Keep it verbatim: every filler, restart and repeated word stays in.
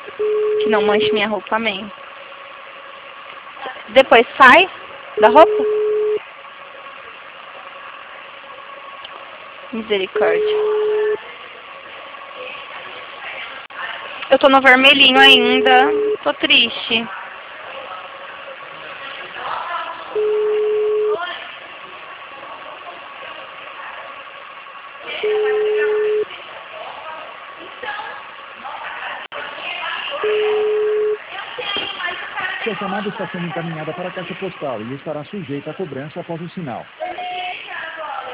Que não manche minha roupa, amém. Depois sai da roupa. Misericórdia. Eu tô no vermelhinho ainda. Tô triste. Sua chamada está sendo encaminhada para a caixa postal e estará sujeita a cobrança após o sinal.